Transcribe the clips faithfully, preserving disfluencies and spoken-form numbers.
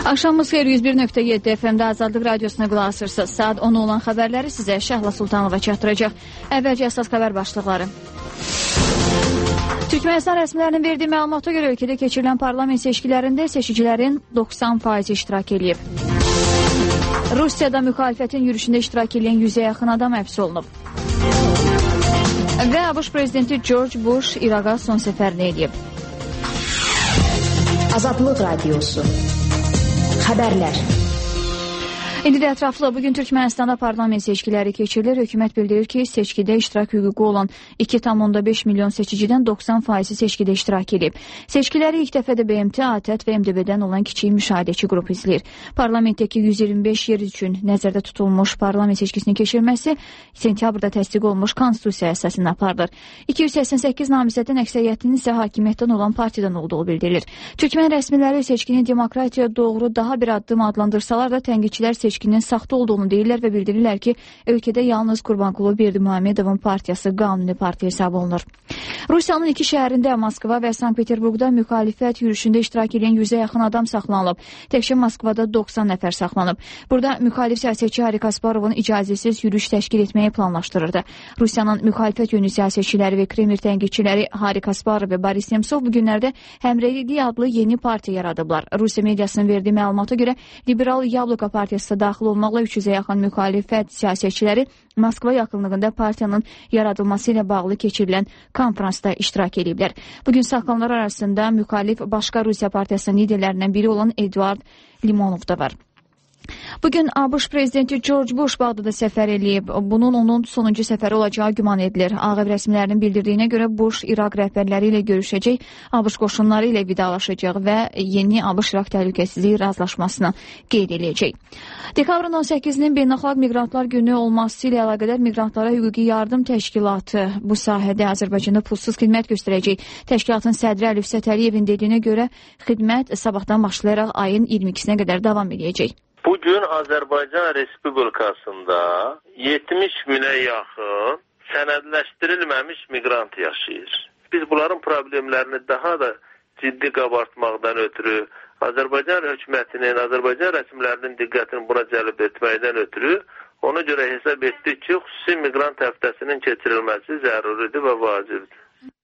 Axşamınız xeyir, yüz bir nöqtə yeddi F M-də Azadlıq Radiosuna qulaq asırsınız. Saat on olan xəbərləri sizə Şəhla Sultanova çatdıracaq. Əvvəlcə əsas xəbər başlıqları. Türkmənistan rəsmilərinin verdiyi məlumata görə ölkədə keçirilən parlament seçkilərində seçicilərin doxsan faizi iştirak edib. Rusiyada müxalifətin yürüşündə iştirak edən yüzə yaxın adam həbs olunub. Və ABŞ prezidenti George Bush İraqa son səfərini edib. Azadlıq Radiosu. Xəbərlər. İndi də ətraflı, bugün Türkmənistanda parlament seçkiləri keçirilir. Hökumət bildirir ki, seçkidə iştirak hüququ olan iki tam onda beş milyon seçicidən doxsan faizi seçkidə iştirak edib. Seçkiləri ilk dəfə də B M T, ATƏT və M D B-dən olan kiçik müşahidəçi qrup izləyir. Parlamentdəki yüz iyirmi beş yer üçün nəzərdə tutulmuş parlament seçkisinin keçirilməsi sentyabrda təsdiq olunmuş konstitusiya əsasında aparılır. iki yüz səksən səkkiz namizədin əksəriyyətinin isə hakimiyyətdən olan partiyadan olduğu bildirilir. Türkmən rəsmiləri seçkinin demokratiya doğru daha bir addım adlandırsalar da tənqidçilər seçkinin seçkinin saxta olduğunu deyirlər və bildirirlər ki, ölkədə yalnız Qurbanqulu Berdimuhamedovun partiyası qanuni partiya hesab olunur. Rusiyanın iki şəhərində, Moskva və Sankt-Peterburqda müxalifət yürüşündə iştirak edən yüzə yaxın adam saxlanılıb. Təkcə Moskvada doxsan nəfər saxlanıb. Burada müxalif siyasətçi Hari Kasparovun icazəsiz yürüyüş təşkil etməyi planlaşdırırdı. Rusiyanın müxalifət yönlü siyasətçiləri və Kreml tənqidçiləri Hari Kasparov və Boris Nemtsov bu günlərdə Həmrəylik adlı yeni partiya yaradıblar. Rusiya mediasının verdiyi məlumata görə Liberal Yabloka partiyası daxil olmaqla üç yüzə yaxın müxalifət siyasətçiləri Moskva yaxınlığında partiyanın yaradılması ilə bağlı keçirilən konferansda iştirak ediblər. Bugün saxlananlar arasında müxalif başqa Rusiya partiyasının liderlərindən biri olan Eduard Limonov da var. Bugün ABŞ prezidenti George Bush Bağdada səfər eləyib. Bunun onun sonuncu səfəri olacağı güman edilir. Ağ Ev rəsmilərinin bildirdiyinə görə Bush İraq rəhbərləri ilə görüşəcək, ABŞ qoşunları ilə vidalaşacaq və yeni ABŞ-İraq təhlükəsizliyi razılaşmasını qeyd edəcək. Dekabrın on səkkizinin Beynəlxalq Miqrantlar Günü olması ilə əlaqədar Miqrantlara Hüquqi Yardım Təşkilatı bu sahədə Azərbaycanda pulsuz xidmət göstərəcək. Təşkilatın sədri Əlif Sətəliyevin dediyinə görə xidmət sabahdan başlayaraq ayın iyirmi ikisinə qədər davam edəcək. Bugün Azərbaycan Respublikasında yetmiş minə yaxın sənədləşdirilməmiş miqrant yaşayır. Biz bunların problemlərini daha da ciddi qabartmaqdan ötürü, Azərbaycan hökumətinin, Azərbaycan rəsmilərinin diqqətini buna cəlb etməkdən ötürü ona görə hesab etdik ki, xüsusi miqrant həftəsinin keçirilməsi zəruridir və vacibdir.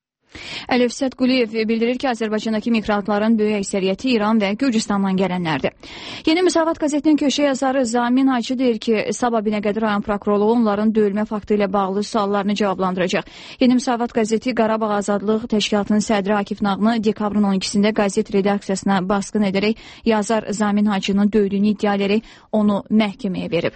Əlif Sətquliyev bildirir ki, Azərbaycandakı miqrantların böyük əksəriyyəti İran və Gürcüstandan gələnlərdir. Yeni Müsavat qəzetinin köşə yazarı Zamin Hacı deyir ki, sabah Binəqədi rayon prokurorluğu onların döyülmə faktı ilə bağlı suallarını cavablandıracaq. Yeni Müsavat qəzeti Qarabağ Azadlıq Təşkilatının sədri Akif Nağını dekabrın on ikisində qəzet redaksiyasına baskın edərək yazar Zamin Hacının döyüldüyünü iddia edərək onu məhkəməyə verib.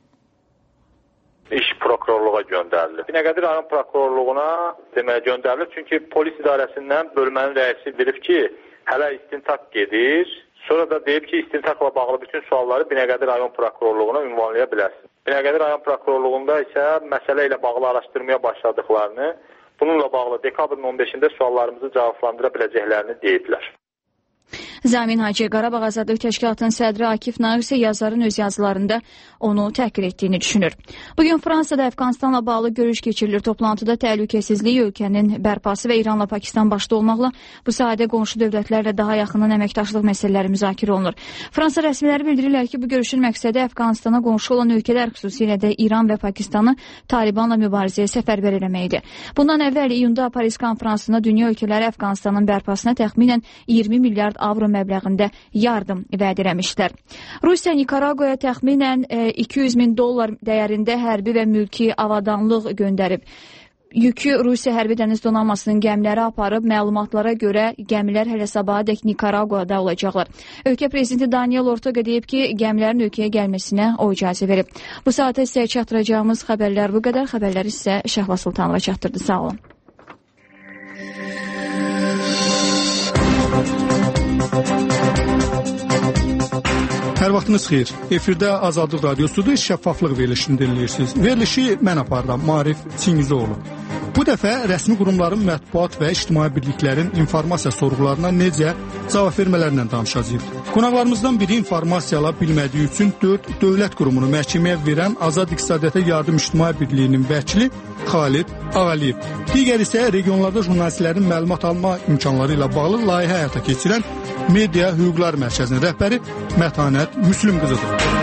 İş prokurorluğa göndərilir. Binəqədi rayon prokurorluğuna deməyə göndərilir. Çünki polis idarəsindən bölmənin rəisi bilib ki, hələ istintaq gedir. Sonra da deyib ki, istintaqla bağlı bütün sualları Binəqədi rayon prokurorluğuna ünvanlaya bilərsin. Binəqədi rayon prokurorluğunda isə məsələ ilə bağlı araşdırmaya başladıqlarını, bununla bağlı dekabrın on beşində suallarımızı cavablandıra biləcəklərini deyiblər. Zamin Hacı Qarabağ Azadlıq Təşkilatının sədri Akif Nağ isə yazarın öz yazılarında onu təhqir etdiyini düşünür. Bugün Fransada Əfqanistanla bağlı görüş keçirilir. Toplantıda təhlükəsizlik, ölkənin bərpası və İranla Pakistan başda olmaqla bu sahədə qonşu dövlətlərlə daha yaxından əməkdaşlıq məsələləri müzakirə olunur. Fransa rəsmiləri bildirirlər ki, bu görüşün məqsədi Əfqanistana qonşu olan ölkələr, xüsusilə də İran və Pakistanı Talibanla mübarizəyə səfərbər eləməkdir. Bundan əvvəl iyunda Paris konferansında dünya ölkələri Əfqanistanın bərpasına təxminən iyirmi milyard avro məbləğində yardım vəd eləmişlər. Rusiya Nikaragüaya təxminən iki yüz min dollar dəyərində hərbi və mülki avadanlıq göndərib. Yükü Rusiya Hərbi Dəniz Donanmasının gəmiləri aparıb, məlumatlara görə gəmilər hələ sabahadək Nikaraguada olacaqlar. Ölkə prezidenti Daniel Ortega deyib ki, gəmilərin ölkəyə gəlməsinə o icazə verib. Bu saata isə çatdıracağımız xəbərlər bu qədər. Xəbərləri isə Şəhla Sultanova çatdırdı. Sağ olun. Hər vaxtınız xeyir. Efirdə Azadlıq Radiosudur, şəffaflıq verilişini dinləyirsiniz. Verilişi mən aparıram, Marif Çingizoğlu. Bu dəfə rəsmi qurumların mətbuat və ictimai birliklərin informasiya sorğularına necə cavab vermələrindən danışacağıq. Qonaqlarımızdan biri informasiyalar bilmədiyi üçün dörd dövlət qurumunu məhkəməyə verən Azad İqtisadiyyata Yardım İctimai Birliyinin vəkili Xalid Ağaliyev. Digər isə regionlarda jurnalistlərin məlumat alma imkanları ilə bağlı layihə həyata keçirən Media Hüquqlar Mərkəzinin rəhbəri Mətanət Müslüm qızıdır.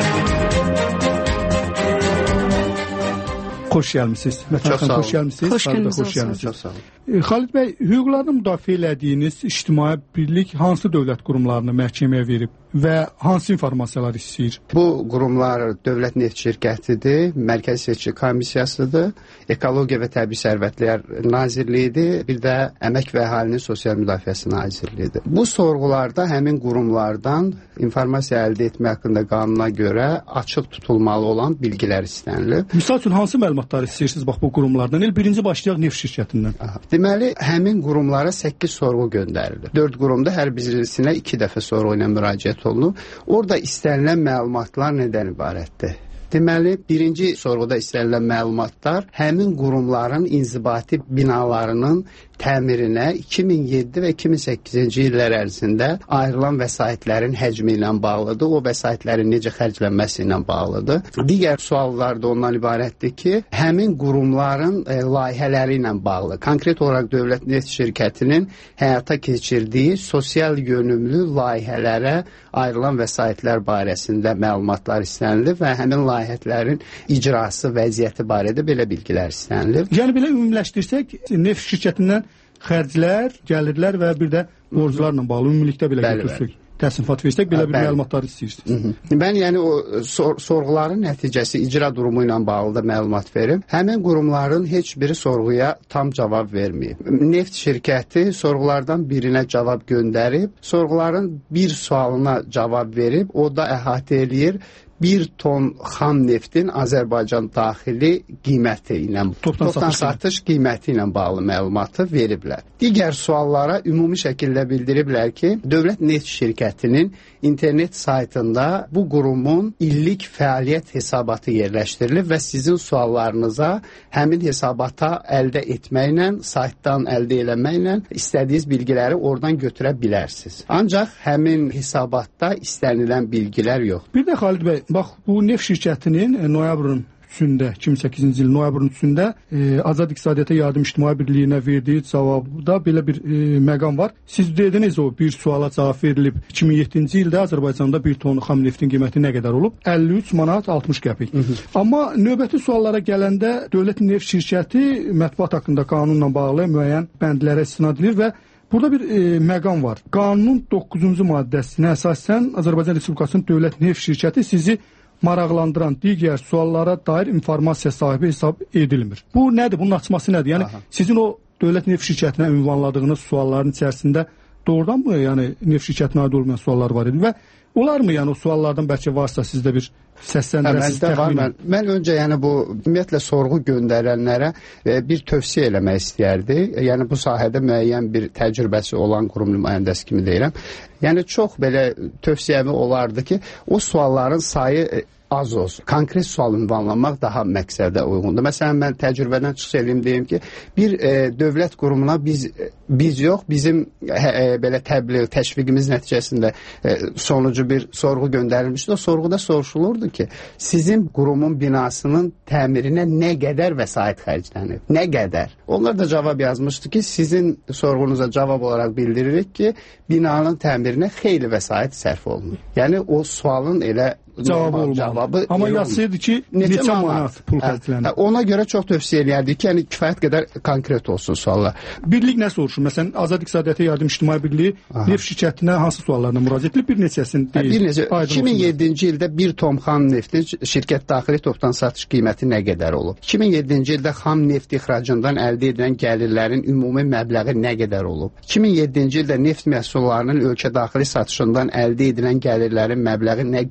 Xoş gəlmisiniz. Mətanət xanım, xoş gəlmisiniz. Xoş gəlmisiniz. Xoş gəlmisiniz. Çox sağ olun. Xalid bəy, hüquqlarını müdafiə elədiyiniz ictimai birlik hansı dövlət qurumlarını məhkəməyə verib və hansı informasiyalar istəyir? Bu qurumlar Dövlət Neft Şirkətidir, Mərkəzi Seçki Komissiyasıdır, Ekologiya və Təbii Sərvətlər Nazirliyidir, bir də Əmək və Əhalinin Sosial Müdafiəsi Nazirliyidir. Bu sorğularda həmin qurumlardan informasiya əldə etmək haqqında qanuna görə açıq tutulmalı olan bilgilər istənilir. Misal üçün hansı məlumatları istəyirsiniz bax bu qurumlardan? El birinci başlayaq neft şirkətindən. Aha. Deməli, həmin qurumlara səkkiz sorğu göndərilir. dörd qurumda hər birisinə iki dəfə sorğu ilə müraciət olunur. Orada istənilən məlumatlar nədən ibarətdir? Deməli, birinci sorğuda istənilən məlumatlar həmin qurumların inzibati binalarının təmirinə iki min yeddi və iki min səkkizinci illər ərzində ayrılan vəsaitlərin həcmi ilə bağlıdır. O vəsaitlərin necə xərclənməsi ilə bağlıdır. Digər suallar da ondan ibarətdir ki, həmin qurumların e, layihələri ilə bağlı. Konkret olaraq Dövlət Neft Şirkətinin həyata keçirdiyi sosial yönümlü layihələrə ayrılan vəsaitlər barəsində məlumatlar istənilir və həmin layihələrin icrası, vəziyyəti barədə belə bilgilər istənilir. Yəni belə ümumiləşdirsək, neft şirkətindən xərclər, gəlirlər və bir də borclarla bağlı ümumilikdə belə götürsək, təsnifat versək, belə bir məlumatlar istəyirsiniz. Mən yəni o sor sorğuların nəticəsi icra durumu ilə bağlı da məlumat verim. Həmin qurumların heç biri sorğuya tam cavab verməyib. Neft şirkəti sorğulardan birinə cavab göndərib, sorğuların bir sualına cavab verib, o da əhatə eləyir bir ton xam neftin Azərbaycan daxili qiyməti ilə, toptan, toptan satış qiyməti ilə bağlı məlumatı veriblər. Digər suallara ümumi şəkildə bildiriblər ki, Dövlət Neft Şirkətinin internet saytında bu qurumun illik fəaliyyət hesabatı yerləşdirilib və sizin suallarınıza həmin hesabata əldə etməklə, saytdan əldə eləməklə istədiyiniz bilgiləri oradan götürə bilərsiniz. Ancaq həmin hesabatda istənilən bilgilər yox. Bir də Xalid bəy, bax, bu neft şirkətinin e, noyabrın üçündə, iki min səkkizinci il noyabrın üçündə e, Azad İqtisadiyyata Yardım İctimai Birliyinə verdiyi cavabda belə bir e, məqam var. Siz dediniz o bir suala cavab verilib. iki min yeddinci ildə Azərbaycanda bir ton xam neftin qiyməti nə qədər olub? əlli üç manat altmış qəpik. Hı -hı. Amma növbəti suallara gələndə Dövlət Neft Şirkəti mətbuat haqqında qanunla bağlı müəyyən bəndlərə istinad edilir və burada bir e, məqam var. Qanunun doqquzuncu maddəsinə əsasən Azərbaycan Respublikasının Dövlət Neft Şirkəti sizi maraqlandıran digər suallara dair informasiya sahibi hesab edilmir. Bu nədir? Bunun açması nədir? Yəni, aha, sizin o Dövlət Neft Şirkətinə ünvanladığınız sualların içərisində doğrudanmı, yəni neft şirkətinə aid olmayan suallar var idi və olarmı, yəni o suallardan bəlkə varsa sizdə bir səsləndirəsiz təxmin? Mən, mən öncə yəni bu ümumiyyətlə sorğu göndərənlərə e, bir tövsiyə eləmək istəyərdi. Yəni bu sahədə müəyyən bir təcrübəsi olan qurum nümayəndəsi kimi deyirəm. Yəni çox belə tövsiyəmi olardı ki, o sualların sayı e, az olsun. Konkret sual ünvanlanmaq daha məqsədə uyğundur. Məsələn, mən təcrübədən çıxış edeyim, deyim ki, bir e, dövlət qurumuna biz biz yox, bizim e, belə təbliğ, təşviqimiz nəticəsində e, sonucu bir sorğu göndərilmişdi. O sorğuda soruşulurdu ki, sizin qurumun binasının təmirinə nə qədər vəsait xərclənib? Nə qədər? Onlar da cavab yazmışdı ki, sizin sorğunuza cavab olaraq bildiririk ki, binanın təmirinə xeyli vəsait sərf olunur. Yəni o sualın elə cavabı olmalı. Amma yazsaydı ki, neçə, neçə manat pul xərclənir? Ona görə çox tövsiyə eləyərdik ki, yəni kifayət qədər konkret olsun suallar. Birlik nə soruşur? Məsələn, Azad İqtisadiyyata Yardım İctimai Birliyi neft şirkətinə hansı suallarla müraciət edib? Bir neçəsini deyil. Bir neçə. iki min yeddinci ildə bir ton xam neftin şirkət daxili toptan satış qiyməti nə qədər olub? iki min yeddinci ildə xam neft ixracından əldə edilən gəlirlərin ümumi məbləği nə qədər olub? iki min yeddinci ildə neft məhsullarının ölkə daxili satışından əldə edilən gəlirlərin məbləği nə qədər olub?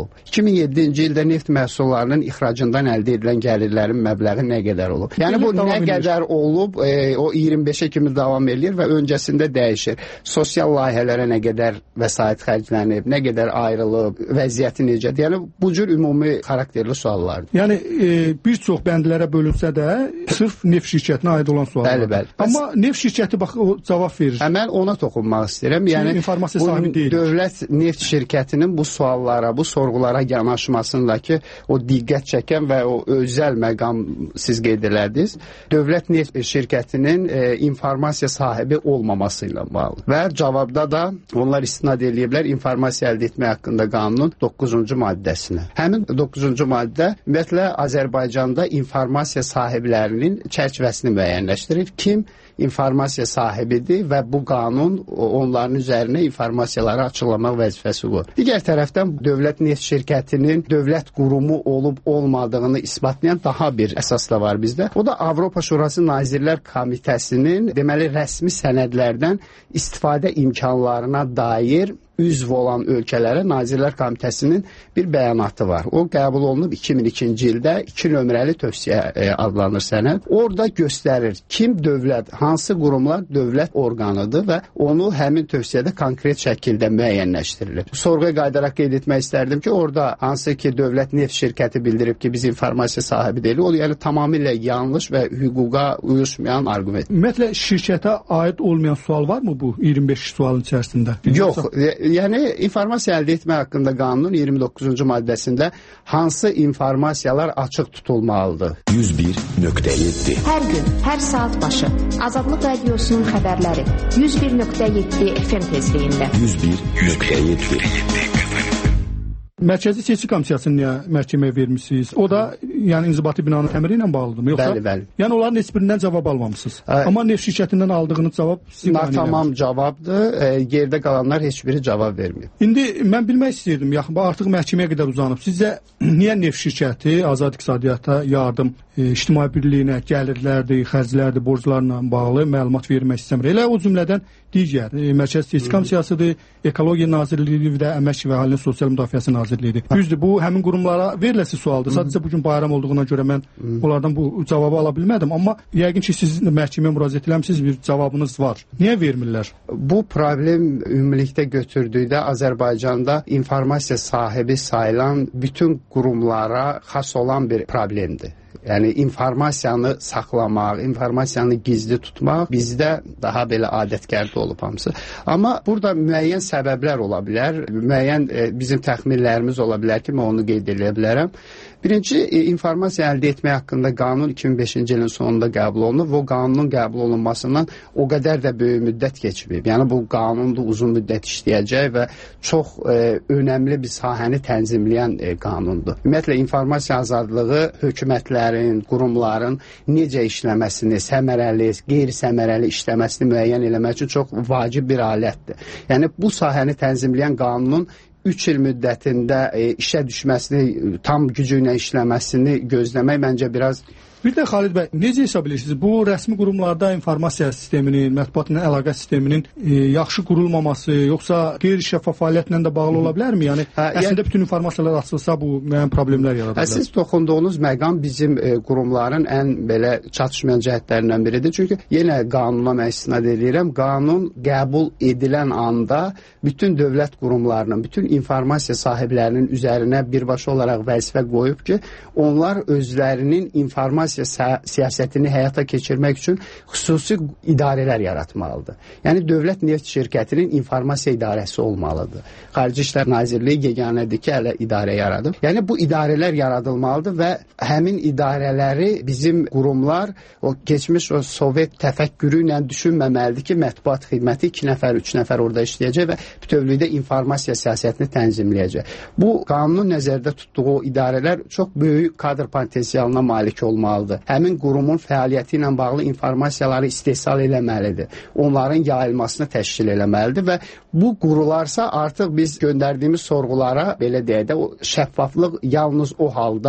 olub? iki min yeddinci ildə neft məhsullarının ixracından əldə edilən gəlirlərin məbləği nə qədər olub? Yəni bu nə qədər olub, e, o iyirmi beşə kimi davam edir və öncəsində dəyişir. Sosial layihələrə nə qədər vəsait xərclənib, nə qədər ayrılıb, vəziyyəti necədir? Yəni bu cür ümumi xarakterli suallardır. Yəni e, bir çox bəndlərə bölünsə də sırf neft şirkətinə aid olan suallar. Bəli, bəli. Amma neft şirkəti bax o cavab verir. Mən ona toxunmaq istəyirəm. Yəni informasiya sahibi deyil. Dövlət neft şirkətinin bu suallara, bu sorğulara yanaşmasındakı o diqqət çəkən və o özəl məqam siz qeyd elədiniz. Dövlət neft şirkətinin e, informasiya sahibi olmaması ilə bağlı. Və cavabda da onlar istinad ediblər informasiya əldə etmək haqqında qanunun doqquzuncu maddəsinə. Həmin doqquzuncu maddə ümumiyyətlə Azərbaycanda informasiya sahiblərinin çərçivəsini müəyyənləşdirir. Kim informasiya sahibidir və bu qanun onların üzərinə informasiyaları açıqlamaq vəzifəsi qoyur. Digər tərəfdən dövlət neft şirkətinin dövlət qurumu olub-olmadığını isbatlayan daha bir əsas da var bizdə. O da Avropa Şurası Nazirlər Komitəsinin deməli rəsmi sənədlərdən istifadə imkanlarına dair üzv olan ölkələrə Nazirlər Komitəsinin bir bəyanatı var. O qəbul olunub iki min ikinci ildə iki nömrəli tövsiyə e, adlanır sənəd. Orada göstərir kim dövlət, hansı qurumlar dövlət orqanıdır və onu həmin tövsiyədə konkret şəkildə müəyyənləşdirilir. Sorğuya qayıdaraq qeyd etmək istərdim ki, orada hansı ki dövlət neft şirkəti bildirib ki, biz informasiya sahibi deyilik, o yəni tamamilə yanlış və hüquqa uyuşmayan arqument. Ümumiyyətlə şirkətə aid olmayan sual varmı bu iyirmi beş sualın içərisində? Yox. Yəni informasiya əldə etmə haqqında qanunun iyirmi doqquzuncu maddəsində hansı informasiyalar açıq tutulmalıdır? yüz bir nöqtə yeddi. Hər gün, hər saat başı Azadlıq Radiosunun xəbərləri yüz bir nöqtə yeddi F M tezliyində. yüz bir nöqtə yeddi. Mərkəzi Seçki Komissiyasını niyə məhkəməyə vermisiniz? O da yəni inzibati binanın təmiri ilə bağlıdırmı? Yoxsa? Bəli, bəli. Yəni onların heç birindən cavab almamısınız. Ə, Amma neft şirkətindən aldığınız cavab sizin tamam cavabdır. E, yerdə qalanlar heç biri cavab vermir. İndi mən bilmək istəyirdim, yaxın artıq məhkəməyə qədər uzanıb. Sizcə niyə neft şirkəti azad iqtisadiyyata yardım, e, ictimai birliyinə gəlirlərdir, xərclərdir, borclarla bağlı məlumat vermək istəmir? Elə o cümlədən digər e, Mərkəzi Seçki Komissiyasıdır, Ekologiya Nazirliyi və Əmək və Əhalinin Sosial Müdafiəsi Nazirliyidir. Düzdür, bu həmin qurumlara veriləsi sualdır. Sadəcə bugün bayram olduğuna görə mən Hı. onlardan bu cavabı ala bilmədim, amma yəqin ki siz məhkəməyə müraciət etmisiniz, bir cavabınız var. Niyə vermirlər? Bu problem ümumilikdə götürdükdə Azərbaycanda informasiya sahibi sayılan bütün qurumlara xas olan bir problemdir. Yəni informasiyanı saxlamaq, informasiyanı gizli tutmaq bizdə daha belə adətgərdə olub hamısı. Amma burada müəyyən səbəblər ola bilər, müəyyən e, bizim təxminlərimiz ola bilər ki, mən onu qeyd edə bilərəm. Birinci, e, informasiya əldə etmək haqqında qanun iki min beşinci ilin sonunda qəbul olunub və o qanunun qəbul olunmasından o qədər də böyük müddət keçməyib. Yəni bu qanun da uzun müddət işləyəcək və çox e, önəmli bir sahəni tənzimləyən e, qanundur. Ümumiyyətlə informasiya azadlığı hökumətlərin, qurumların necə işləməsini, səmərəli, qeyri-səmərəli işləməsini müəyyən eləmək üçün çox vacib bir alətdir. Yəni bu sahəni tənzimləyən qanunun üç il müddətində e, işə düşməsini, tam gücü ilə işləməsini gözləmək məncə biraz... Bir də Xalid bəy, necə hesab edirsiniz? Bu rəsmi qurumlarda informasiya sisteminin, mətbuatla əlaqə sisteminin e, yaxşı qurulmaması, yoxsa qeyri-şəffaf fəaliyyətlə də bağlı ola bilərmi? Yəni hə, əslində yəni, bütün informasiyalar açılsa bu müəyyən problemlər yarada bilər. Siz toxunduğunuz məqam bizim e, qurumların ən belə çatışmayan cəhətlərindən biridir. Çünki yenə qanuna mən istinad edirəm. Qanun qəbul edilən anda bütün dövlət qurumlarının, bütün informasiya sahiblərinin üzərinə birbaşa olaraq vəzifə qoyub ki, onlar özlərinin informasiya siyasətini həyata keçirmək üçün xüsusi idarələr yaratmalıdır. Yəni dövlət neft şirkətinin informasiya idarəsi olmalıdır. Xarici İşlər Nazirliyi yeganədir ki, hələ idarə yaradıb. Yəni bu idarələr yaradılmalıdır və həmin idarələri bizim qurumlar o keçmiş o Sovet təfəkkürü ilə düşünməməlidir ki, mətbuat xidməti iki nəfər, üç nəfər orada işləyəcək və bütövlükdə informasiya siyasətini tənzimləyəcək. Bu qanunun nəzərdə tutduğu o idarələr çox böyük kadr potensialına malik olmalıdır. Həmin qurumun fəaliyyəti ilə bağlı informasiyaları istehsal eləməlidir. Onların yayılmasını təşkil eləməlidir və bu qurularsa artıq biz göndərdiyimiz sorğulara belə deyək də o şəffaflıq yalnız o halda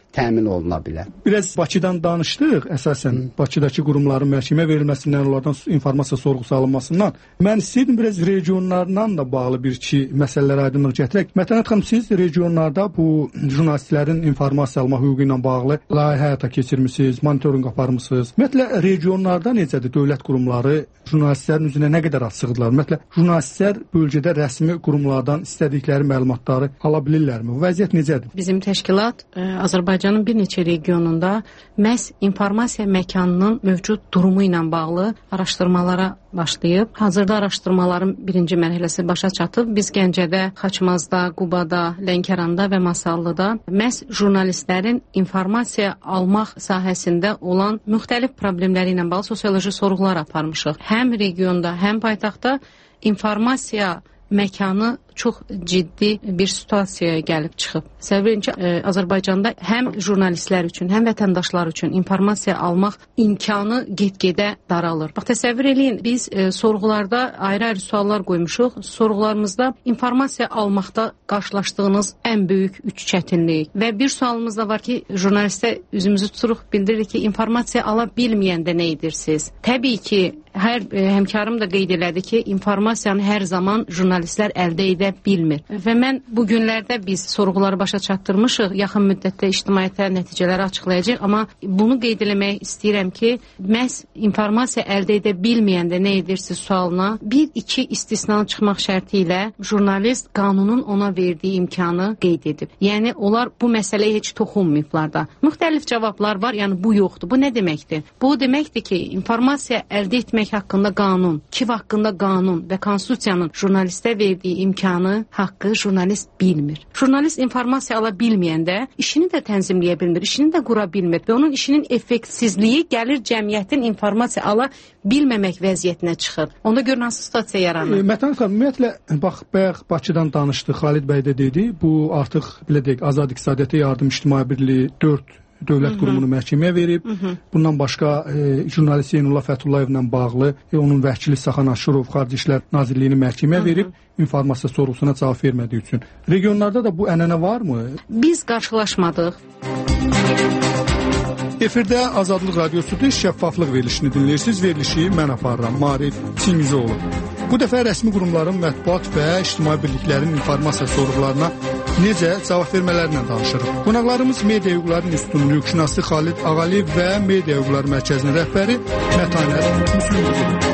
təmin oluna bilər. Biraz Bakıdan danışdıq, əsasən Hı. Bakıdakı qurumların məhkəməyə verilməsindən, onlardan informasiya sorğusu alınmasından. Mən istəyirdim biraz regionlardan da bağlı bir iki məsələlərə aydınlıq gətirək. Mətanət xanım, siz regionlarda bu jurnalistlərin informasiya alma hüququ ilə bağlı layihə həyata keçirmisiniz, monitorinq aparmısınız. Ümumiyyətlə regionlarda necədir dövlət qurumları jurnalistlərin üzünə nə qədər açıqdırlar? Ümumiyyətlə jurnalistlər bölgədə rəsmi qurumlardan istədikləri məlumatları ala bilirlərmi? Bu vəziyyət necədir? Bizim təşkilat ə, Azərbaycanın bir neçə regionunda məhz informasiya məkanının mövcud durumu ilə bağlı araşdırmalara başlayıb. Hazırda araşdırmaların birinci mərhələsi başa çatıb. Biz Gəncədə, Xaçmazda, Qubada, Lənkəranda və Masallıda məhz jurnalistlərin informasiya almaq sahəsində olan müxtəlif problemləri ilə bağlı sosioloji sorğular aparmışıq. Həm regionda, həm paytaxtda informasiya məkanı çox ciddi bir situasiyaya gəlib çıxıb. Səbəbin ki, e, Azərbaycanda həm jurnalistlər üçün, həm vətəndaşlar üçün informasiya almaq imkanı get-gedə daralır. Bax, təsəvvür eləyin, biz e, sorğularda ayrı-ayrı suallar qoymuşuq. Sorğularımızda informasiya almaqda qarşılaşdığınız ən böyük üç çətinlik və bir sualımız da var ki, jurnalistə üzümüzü tuturuq, bildiririk ki, informasiya ala bilməyəndə nə edirsiniz? Təbii ki, hər e, həmkarım da qeyd elədi ki, informasiyanı hər zaman jurnalistlər əldə edə bilmir. Və mən bu günlərdə biz sorğuları başa çatdırmışıq, yaxın müddətdə ictimaiyyətə nəticələri açıqlayacaq, amma bunu qeyd eləmək istəyirəm ki, məhz informasiya əldə edə bilməyəndə nə edirsiniz sualına bir-iki istisna çıxmaq şərti ilə jurnalist qanunun ona verdiyi imkanı qeyd edib. Yəni, onlar bu məsələyə heç toxunmayıblar da. Müxtəlif cavablar var, yəni bu yoxdur. Bu nə deməkdir? Bu deməkdir ki, informasiya əldə etmək haqqında qanun, K İ V haqqında qanun və konstitusiyanın jurnalistə verdiyi imkanı haqqı jurnalist bilmir. Jurnalist informasiya ala bilməyəndə işini də tənzimləyə bilmir, işini də qura bilmir və onun işinin effektsizliyi gəlir cəmiyyətin informasiya ala bilməmək vəziyyətinə çıxır. Onda görün hansı situasiya yaranır. E, Mətan xanım, ümumiyyətlə, bax, bayaq Bakıdan danışdı, Xalid bəy də dedi, bu artıq, belə deyək, Azad İqtisadiyyata Yardım İctimai Birliyi dörd dövlət qurumunu məhkəməyə verib. Hı -hı. Bundan başqa e, jurnalist Zeynullah Fətullayevlə bağlı e, onun vəkili Saxan Aşurov Xarici İşlər Nazirliyini məhkəməyə verib, informasiya sorğusuna cavab vermədiyi üçün. Regionlarda da bu ənənə varmı? Biz qarşılaşmadıq. Efirdə Azadlıq Radiosu'da şəffaflıq verilişini dinləyirsiniz. Verilişi mən aparıram, Marif Çingizoğlu. Bu dəfə rəsmi qurumların mətbuat və ictimai birliklərin informasiya sorğularına necə cavab vermələrindən danışırıq. Qonaqlarımız media hüquqlarının üstünlük şünası Xalid Ağaliyev və Media Hüquqları Mərkəzinin rəhbəri Mətanət Müslümoğlu.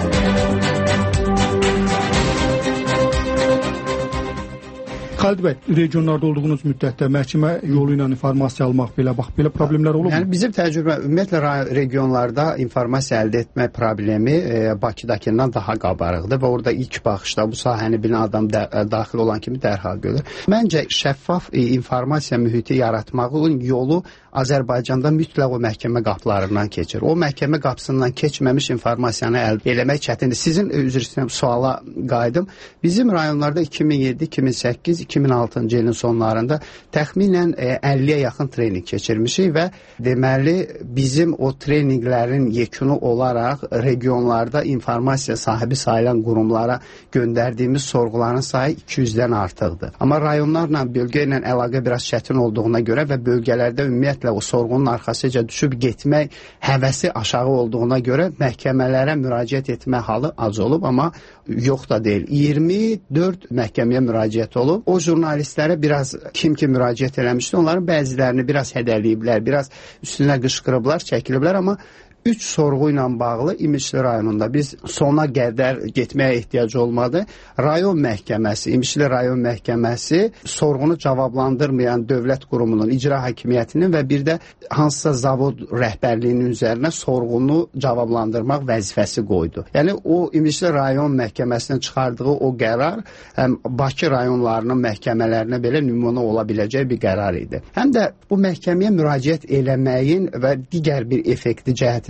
Xalid bəy, regionlarda olduğunuz müddətdə məhkəmə yolu ilə informasiya almaq belə, bax, belə problemlər olub mu? Yəni, bizim təcrübə, ümumiyyətlə regionlarda informasiya əldə etmə problemi e, Bakıdakından daha qabarıqdır və orada ilk baxışda bu sahəni bilən adam da, daxil olan kimi dərhal görür. Məncə, şəffaf e, informasiya mühiti yaratmağın yolu Azərbaycanda mütləq o məhkəmə qapılarından keçir. O məhkəmə qapısından keçməmiş informasiyanı əldə eləmək çətindir. Sizin üzr istəyirəm suala qayıdım. Bizim rayonlarda iki min yeddi, iki min səkkiz, iki min altıncı ilin sonlarında təxminən əlliyə yaxın trening keçirmişik və deməli bizim o treninqlərin yekunu olaraq regionlarda informasiya sahibi sayılan qurumlara göndərdiyimiz sorğuların sayı iki yüzdən artıqdır. Amma rayonlarla, bölgə ilə əlaqə biraz çətin olduğuna görə və bölgələrdə ümumiyyətlə o sorğunun arxasıca düşüb getmək həvəsi aşağı olduğuna görə məhkəmələrə müraciət etmə halı az olub, amma yox da deyil. iyirmi dörd məhkəməyə müraciət olub. O jurnalistlərə biraz kim ki müraciət eləmişdi, onların bəzilərini biraz hədəliyiblər, biraz üstünə qışqırıblar, çəkiliblər, amma üç sorğu ilə bağlı İmişli rayonunda biz sona qədər getməyə ehtiyac olmadı. Rayon məhkəməsi, İmişli rayon məhkəməsi sorğunu cavablandırmayan dövlət qurumunun, icra hakimiyyətinin və bir də hansısa zavod rəhbərliyinin üzərinə sorğunu cavablandırmaq vəzifəsi qoydu. Yəni o İmişli rayon məhkəməsinin çıxardığı o qərar həm Bakı rayonlarının məhkəmələrinə belə nümunə ola biləcək bir qərar idi. Həm də bu məhkəməyə müraciət eləməyin və digər bir effekti cəhəti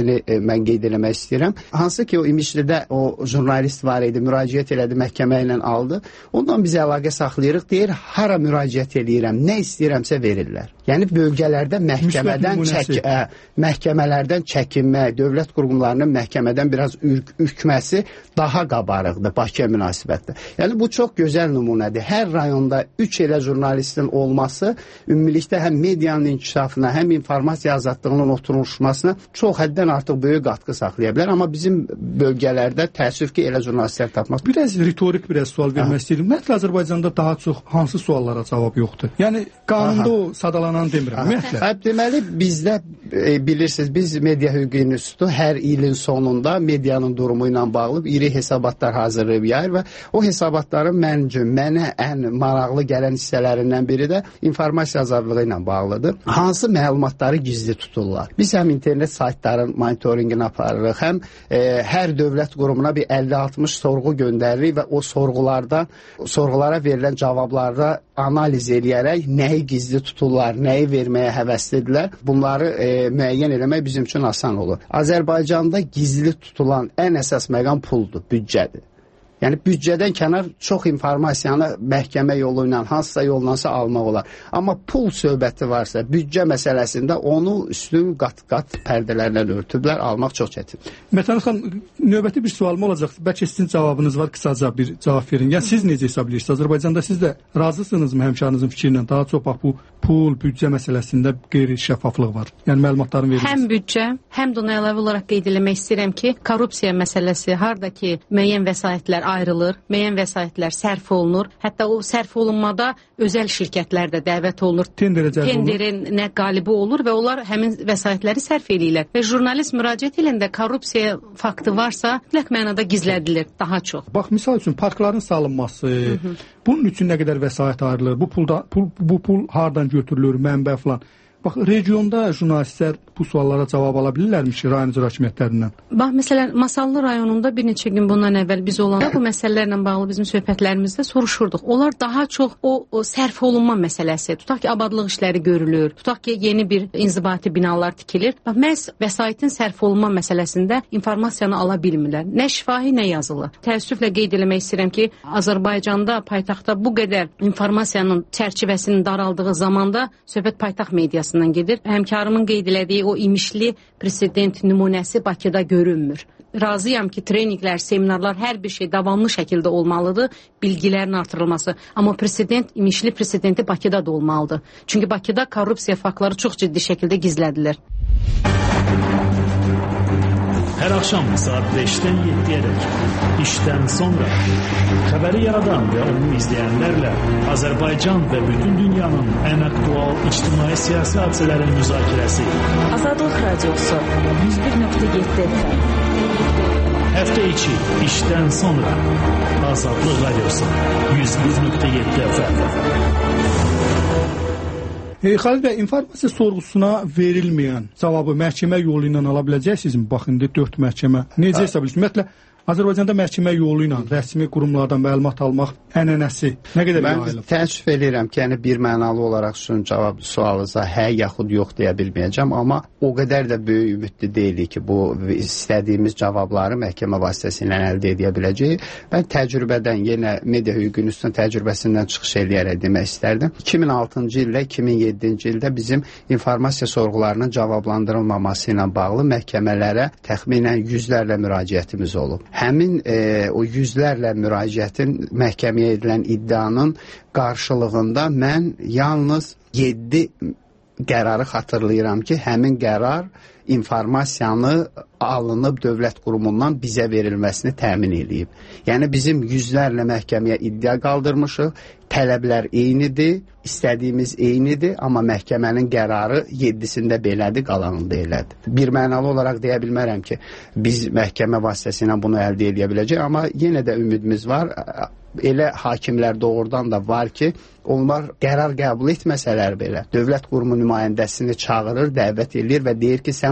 vəziyyətini e, mən qeyd eləmək istəyirəm. Hansı ki o İmişlidə o jurnalist var idi, müraciət elədi, məhkəmə ilə aldı. Ondan biz əlaqə saxlayırıq, deyir, hara müraciət eləyirəm, nə istəyirəmsə verirlər. Yəni bölgələrdə məhkəmədən çək, ə, məhkəmələrdən çəkinmə, dövlət qurumlarının məhkəmədən biraz ürk, ürkməsi daha qabarıqdır Bakıya münasibətdə. Yəni bu çox gözəl nümunədir. Hər rayonda üç elə jurnalistin olması ümumilikdə həm medianın inkişafına, həm informasiya azadlığının oturulmasına çox həddən artıq böyük qatqı saxlaya bilər. Amma bizim bölgələrdə təəssüf ki, elə jurnalistlər tapmaq. Biraz ritorik biraz sual vermək istəyirəm. Ümumiyyətlə Azərbaycanda daha çox hansı suallara cavab yoxdur? Yəni qanunda o sadalanan demirəm. Ümumiyyətlə. Deməli bizdə e, bilirsiniz, biz Media Hüququ İnstitutu hər ilin sonunda medianın durumu ilə bağlı iri hesabatlar hazırlayıb yayır və o hesabatların məncə mənə ən maraqlı gələn hissələrindən biri də informasiya azadlığı ilə bağlıdır. Hansı məlumatları gizli tuturlar? Biz həm internet saytların monitorinqini aparırıq, həm e, hər dövlət qurumuna bir əlli altmış sorğu göndəririk və o sorğularda, sorğulara verilən cavablarda analiz eləyərək nəyi gizli tuturlar, nəyi verməyə həvəslidirlər, bunları e, müəyyən eləmək bizim üçün asan olur. Azərbaycanda gizli tutulan ən əsas məqam puldur, büdcədir. Yəni büdcədən kənar çox informasiyanı məhkəmə yolu ilə, hansısa yollansa almaq olar. Amma pul söhbəti varsa, büdcə məsələsində onu üstün qat-qat pərdələrlə örtüblər, almaq çox çətin. Mətanət xanım, növbəti bir sualım olacaq. Bəlkə sizin cavabınız var, qısaca bir cavab verin. Yəni siz necə hesab edirsiniz? Azərbaycanda siz də razısınızmı həmkarınızın fikri ilə? Daha çox bax bu pul, büdcə məsələsində qeyri-şəffaflıq var. Yəni məlumatların verilməsi. Həm büdcə, həm də ona əlavə olaraq qeyd eləmək istəyirəm ki, korrupsiya məsələsi harda ki müəyyən vəsaitlər ayrılır, müəyyən vəsaitlər sərf olunur. Hətta o sərf olunmada özəl şirkətlər də dəvət olunur. Tenderə cəlb olunur. Tenderin nə qalibi olur və onlar həmin vəsaitləri sərf eləyirlər. Və jurnalist müraciət edəndə korrupsiya faktı varsa, mütləq mənada gizlədilir daha çox. Bax, misal üçün parkların salınması, hı -hı. bunun üçün nə qədər vəsait ayrılır? Bu pulda pul bu pul hardan götürülür, mənbə falan? Bax, regionda jurnalistlər bu suallara cavab ala bilirlərmi ki, rayon icra hakimiyyətlərindən? Bax, məsələn, Masallı rayonunda bir neçə gün bundan əvvəl biz olanda bu məsələlərlə bağlı bizim söhbətlərimizdə soruşurduq. Onlar daha çox o, o sərf olunma məsələsi, tutaq ki, abadlıq işləri görülür, tutaq ki, yeni bir inzibati binalar tikilir. Bax, məhz vəsaitin sərf olunma məsələsində informasiyanı ala bilmirlər. Nə şifahi, nə yazılı. Təəssüflə qeyd eləmək istəyirəm ki, Azərbaycanda, paytaxtda bu qədər informasiyanın çərçivəsinin daraldığı zamanda söhbət paytaxt mediasından gedir. Həmkarımın qeyd elədiyi o imişli president nümunəsi Bakıda görünmür. Razıyam ki, treninqlər, seminarlar, hər bir şey davamlı şəkildə olmalıdır, bilgilərin artırılması. Amma president, imişli presidenti Bakıda da olmalıdır. Çünki Bakıda korrupsiya faktları çox ciddi şəkildə gizlədilir. Hər axşam saat beşdən yeddiyədək işdən sonra xəbəri yaradan və onu izləyənlərlə Azərbaycan və bütün dünyanın ən aktual ictimai siyasi hadisələrin müzakirəsi. Azadlıq Radiosu yüz bir nöqtə yeddi F M. Həftə içi işdən sonra Azadlıq Radiosu yüz bir nöqtə yeddi F M. E, Xalid bəy, informasiya sorğusuna verilməyən cavabı məhkəmə yolu ilə ala biləcəksiniz mi? Bax, indi dörd məhkəmə. Necə hesab edirsiniz? Ümumiyyətlə, Azərbaycanda məhkəmə yolu ilə rəsmi qurumlardan məlumat almaq ənənəsi nə qədər yayılıb? Mən təəssüf edirəm ki, yəni bir mənalı olaraq sizin cavab sualınıza hə yaxud yox deyə bilməyəcəm, amma o qədər də böyük ümidli deyilik ki, bu istədiyimiz cavabları məhkəmə vasitəsilə əldə edə biləcəyik. Mən təcrübədən, yenə Media Hüququ İnstitutunun təcrübəsindən çıxış eləyərək demək istərdim. iki min altıncı ildə, iki min yeddinci ildə bizim informasiya sorğularının cavablandırılmaması ilə bağlı məhkəmələrə təxminən yüzlərlə müraciətimiz olub. Həmin e, o yüzlərlə müraciətin məhkəməyə edilən iddianın qarşılığında mən yalnız yeddi qərarı xatırlayıram ki, həmin qərar informasiyanı alınıb dövlət qurumundan bizə verilməsini təmin edib. Yəni bizim yüzlərlə məhkəməyə iddia qaldırmışıq, tələblər eynidir, istədiyimiz eynidir, amma məhkəmənin qərarı yeddisində belədir, qalanında elədir. Bir mənalı olaraq deyə bilmərəm ki, biz məhkəmə vasitəsilə bunu əldə edə biləcək, amma yenə də ümidimiz var. Elə hakimlər doğrudan da var ki, onlar qərar qəbul etməsələr belə dövlət qurumu nümayəndəsini çağırır, dəvət edir və deyir ki, sən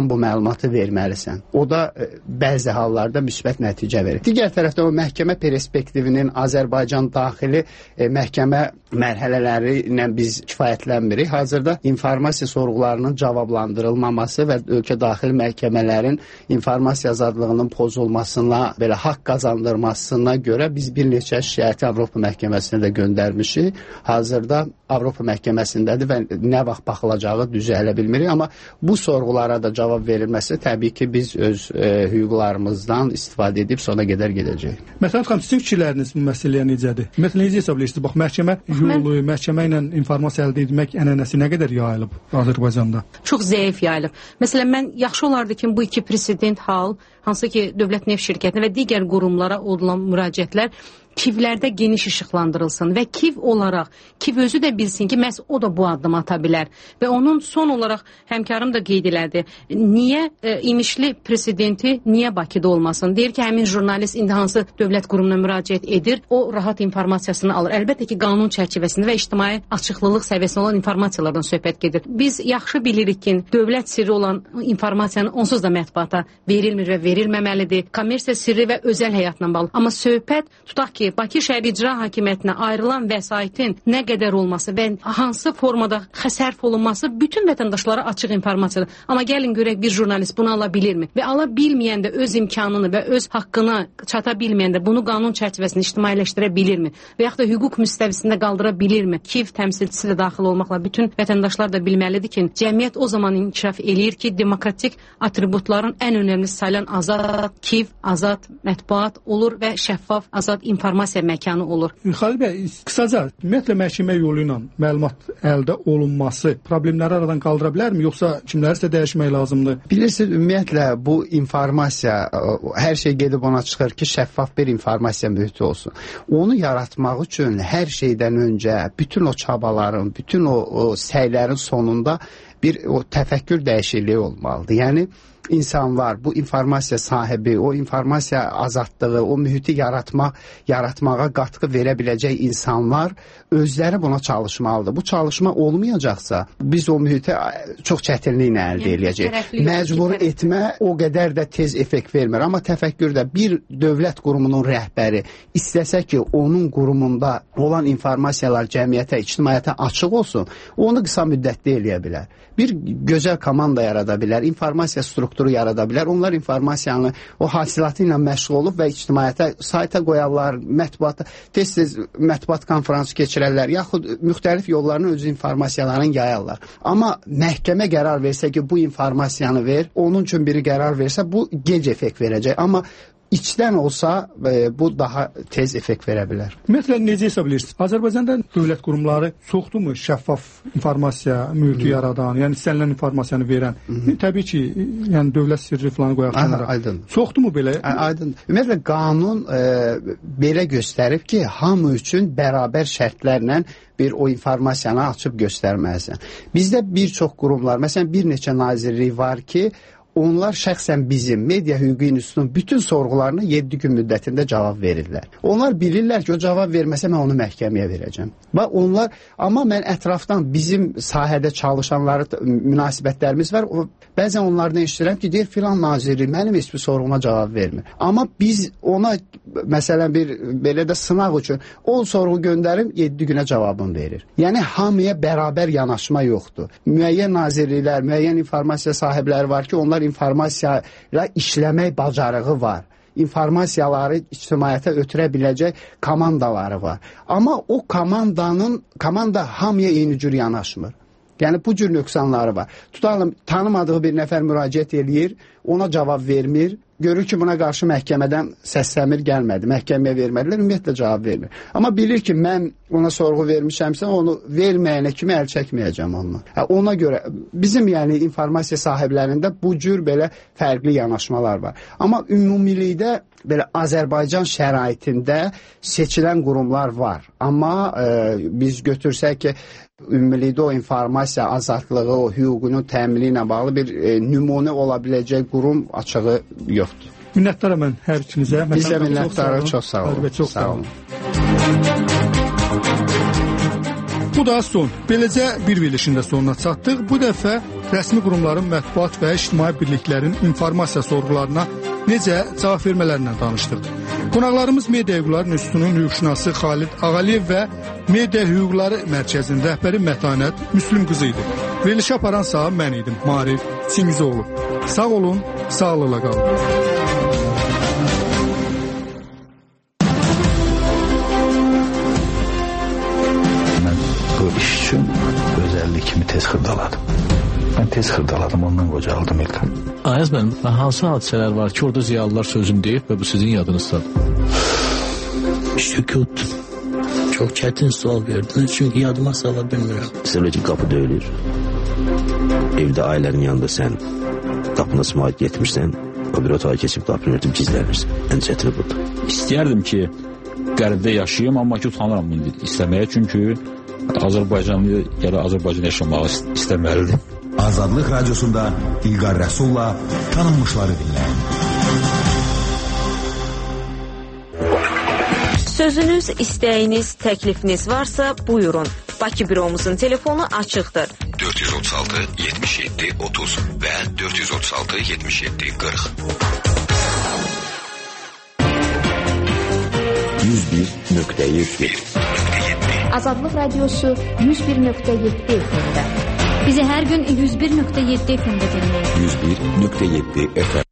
sən bu məlumatı verməlisən. O da e, bəzi hallarda müsbət nəticə verir. Digər tərəfdən o məhkəmə perspektivinin Azərbaycan daxili e, məhkəmə mərhələləri ilə biz kifayətlənmirik. Hazırda informasiya sorğularının cavablandırılmaması və ölkə daxili məhkəmələrin informasiya azadlığının pozulmasına, belə haqq qazandırmasına görə biz bir neçə şikayəti Avropa məhkəməsinə də göndərmişik. Hazırda Avropa məhkəməsindədir və nə vaxt baxılacağı düzələ bilmirik. Amma bu sorğulara da cavab verilməsi təbii ki, biz öz e, hüquqlarımızdan istifadə edib sona qədər gedəcəyik. Məsələn, xanım, sizin fikirləriniz bu məsələyə necədir? Ümumiyyətlə, necə hesab edirsiniz? Bax, məhkəmə yolu, mən... məhkəmə ilə informasiya əldə etmək ənənəsi nə qədər yayılıb Azərbaycanda? Çox zəif yayılıb. Məsələn, mən yaxşı olardı ki, bu iki president hal, hansı ki, Dövlət Neft Şirkətinə və digər qurumlara olan müraciətlər KİV-lərdə geniş işıqlandırılsın və KİV olaraq, KİV özü də bilsin ki, məhz o da bu addım ata bilər. Və onun son olaraq həmkarım da qeyd elədi. Niyə e, imişli presidenti niyə Bakıda olmasın? Deyir ki, həmin jurnalist indi hansı dövlət qurumuna müraciət edir, o rahat informasyasını alır. Əlbəttə ki, qanun çərçivəsində və ictimai açıqlılıq səviyyəsində olan informasiyalardan söhbət gedir. Biz yaxşı bilirik ki, dövlət sirri olan informasiyanı onsuz da mətbuata verilmir və verilməməlidir. Kommersiya sirri və özəl həyatla bağlı. Amma söhbət tutaq ki, Bakı şəhər icra hakimiyyətinə ayrılan vəsaitin nə qədər olması və hansı formada sərf olunması bütün vətəndaşlara açıq informasiyadır. Amma gəlin görək, bir jurnalist bunu ala bilirmi? Və ala bilməyəndə öz imkanını və öz haqqına çata bilməyəndə bunu qanun çərçivəsində ictimailəşdirə bilirmi? Və yaxud da hüquq müstəvisində qaldıra bilirmi? KİV təmsilçisi də daxil olmaqla bütün vətəndaşlar da bilməlidir ki, cəmiyyət o zaman inkişaf eləyir ki, demokratik atributların ən önəmlisi sayılan azad KİV, azad mətbuat olur və şəffaf, azad informasiya informasiya məkanı olur. Xalid bəy, qısaca, ümumiyyətlə məhkəmə yolu ilə məlumat əldə olunması problemləri aradan qaldıra bilərmi, yoxsa kimlərsə dəyişmək lazımdır? Bilirsiniz, ümumiyyətlə bu informasiya, hər şey gedib ona çıxır ki, şəffaf bir informasiya mühiti olsun. Onu yaratmaq üçün hər şeydən öncə bütün o çabaların, bütün o, o səylərin sonunda bir o təfəkkür dəyişikliyi olmalıdır. Yəni insanlar, bu informasiya sahibi, o informasiya azadlığı, o mühiti yaratmaq, yaratmağa qatqı verə biləcək insanlar özləri buna çalışmalıdır. Bu çalışma olmayacaqsa, biz o mühiti çox çətinliklə əldə edəcəyik. Məcbur etmə o qədər də tez effekt vermir. Amma təfəkkürdə bir dövlət qurumunun rəhbəri istəsə ki, onun qurumunda olan informasiyalar cəmiyyətə, ictimaiyyətə açıq olsun, onu qısa müddətdə eləyə bilər. Bir gözəl komanda yarada bilər, informasiya strukturu yarada bilər. Onlar informasiyanı o hasilatı ilə məşğul olub və ictimaiyyətə, sayta qoyarlar, mətbuata, tez-tez mətbuat konferansı keçirərlər, yaxud müxtəlif yollarla öz informasiyalarını yayarlar. Amma məhkəmə qərar versə ki, bu informasiyanı ver, onun üçün biri qərar versə, bu gec effekt verəcək. Amma İçdən olsa e, bu daha tez effekt verə bilər. Ümumiyyətlə, necə hesab edirsiniz? Azərbaycanda dövlət qurumları çoxdurmu şəffaf informasiya mühiti yaradan, yəni istənilən informasiyanı verən? Hı-hı. Təbii ki, yəni dövlət sirri falan qoyaq kənara. Aydın. Çoxdurmu belə? Aydın. Ümumiyyətlə, qanun e, belə göstərib ki, hamı üçün bərabər şərtlərlə bir o informasiyanı açıb göstərməlisən. Bizdə bir çox qurumlar, məsələn, bir neçə nazirlik var ki, onlar şəxsən bizim Media Hüquqi İnstitutunun bütün sorğularına yeddi gün müddətində cavab verirlər. Onlar bilirlər ki, o cavab verməsə mən onu məhkəməyə verəcəm. Bax, onlar, amma mən ətrafdan bizim sahədə çalışanları münasibətlərimiz var. O, bəzən onlardan eşidirəm ki, deyir filan nazirlik mənim heç bir sorğuma cavab vermir. Amma biz ona, məsələn, bir belə də sınaq üçün on sorğu göndərim, yeddi günə cavabını verir. Yəni, hamıya bərabər yanaşma yoxdur. Müəyyən nazirliklər, müəyyən informasiya sahibləri var ki, onlar informasiya ilə işləmək bacarığı var. İnformasiyaları ictimaiyyətə ötürə biləcək komandaları var. Amma o komandanın, komanda hamıya eyni cür yanaşmır. Yəni, bu cür nöqsanları var. Tutalım, tanımadığı bir nəfər müraciət eləyir, ona cavab vermir, görür ki, buna qarşı məhkəmədən səsləmir, gəlmədi, məhkəməyə vermədilər, ümumiyyətlə cavab vermir. Amma bilir ki, mən ona sorğu vermişəmsə, onu verməyənə kimi əl çəkməyəcəm onunla. Ona görə bizim yəni informasiya sahiblərində bu cür belə fərqli yanaşmalar var. Amma ümumilikdə belə Azərbaycan şəraitində seçilən qurumlar var. Amma e, biz götürsək ki, ümumilikdə o informasiya azadlığı, o hüququnun təmini ilə bağlı bir e, nümunə ola biləcək qurum açığı yoxdur. Minnətdaram mən hər ikinizə. Bizə minnətdarıq, çox sağ olun. Çox sağ olun. Bu da son. Beləcə bir verilişin də sonuna çatdıq. Bu dəfə rəsmi qurumların mətbuat və ictimai birliklərin informasiya sorğularına necə cavab vermələrindən danışdıq. Qonaqlarımız Media Hüquqları İnstitutunun hüquqşünası Xalid Ağaliyev və Media Hüquqları Mərkəzinin rəhbəri Mətanət Müslüm qızı idi. Verilişi aparan sağ mən idim, Marif Çingizoğlu. Sağ olun, sağlıqla qalın. Mən bu iş üçün özəllik kimi tez xırdaladım. Mən tez xırdaladım, ondan qocaldım İlkan. Ayaz mənim, hansı hadisələr var ki, orada ziyalılar sözüm deyib və bu sizin yadınızdadır? Sükut. Çok çətin sual verdiniz çünkü yadıma sala bilmirəm. Sən ki, qapı döyülür. Evdə ailənin yanında sən qapına sımayət getmirsən, o bir otağa keçib qapını örtüb gizlənirsən. Ən çətini budur. İstəyərdim ki, qərbdə yaşayayım, amma ki, utanıram bunu istəməyə, çünki Azərbaycanlı ya da Azərbaycan yaşamağı istəməlidir. Azadlıq Radiosunda İlqar Rəsulla tanınmışları dinləyin. Sözünüz, istəyiniz, təklifiniz varsa buyurun. Bakı büromuzun telefonu açıqdır. dörd yüz otuz altı yetmiş yeddi otuz və dörd yüz otuz altı yetmiş yeddi qırx. yüz bir nöqtə yeddi. Azadlıq Radiosu yüz bir nöqtə yeddi F M-də. Bizi hər gün yüz bir nöqtə yeddi F M-də dinləyin. yüz bir nöqtə yeddi F M.